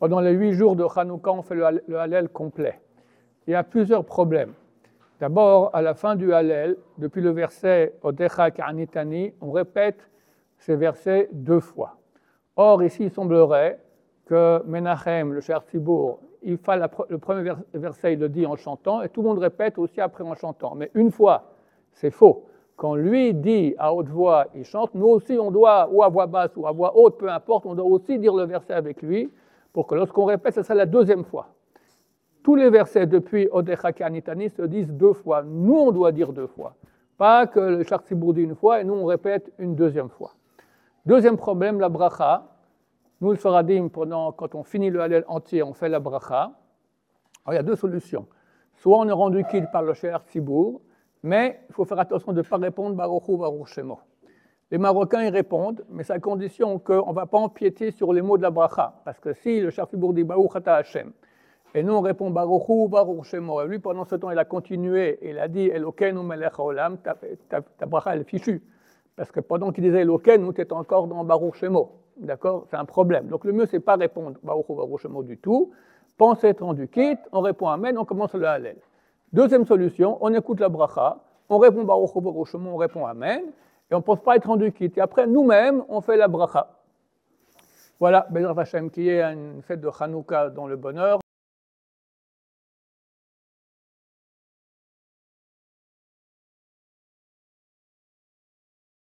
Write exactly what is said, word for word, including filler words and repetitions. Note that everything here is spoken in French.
Pendant les huit jours de Hanouka, on fait le, le Hallel complet. Il y a plusieurs problèmes. D'abord, à la fin du Hallel, depuis le verset Odecha Ka'anitani, on répète ces versets deux fois. Or, ici, il semblerait que Menachem, le cher Tzibour, il fait la, le premier verset, il le dit en chantant, et tout le monde répète aussi après en chantant. Mais une fois, c'est faux. Quand lui dit à haute voix, il chante, nous aussi, on doit, ou à voix basse ou à voix haute, peu importe, on doit aussi dire le verset avec lui, pour que lorsqu'on répète, ce sera la deuxième fois. Tous les versets depuis Odecha Ka'anitani se disent deux fois. Nous, on doit dire deux fois. Pas que le cher Tzibour dit une fois, et nous, on répète une deuxième fois. Deuxième problème, la bracha. Nous, le Faradim, pendant, quand on finit le Hallel entier, on fait la bracha. Alors, il y a deux solutions. Soit on est rendu quitte par le cher Tzibour, mais il faut faire attention de ne pas répondre Baruch Hu, Baruch Shemo. Les Marocains, ils répondent, mais c'est à condition qu'on ne va pas empiéter sur les mots de la bracha. Parce que si le cher Tzibour dit Baruch Ata Hashem, et nous, on répond Baruch Hu, Baruch Shemo, et lui, pendant ce temps, il a continué, et il a dit Elokeinu melech haolam, ta, ta, ta bracha, elle est fichue. Parce que pendant qu'il disait Elokeinu, tu es encore dans Baruch Shemo. D'accord? C'est un problème. Donc le mieux, c'est pas répondre Baruch Hu, Baruch Shemo du tout. Pensez être rendu quitte, on répond Amen, on commence le Hallel. Deuxième solution, on écoute la bracha, on répond Baruch Hu, Baruch Shemo, on répond Amen, et on ne pense pas être rendu quitte. Et après, nous-mêmes, on fait la bracha. Voilà, Bezrat Hashem, qui est une fête de Hanouka dans le bonheur.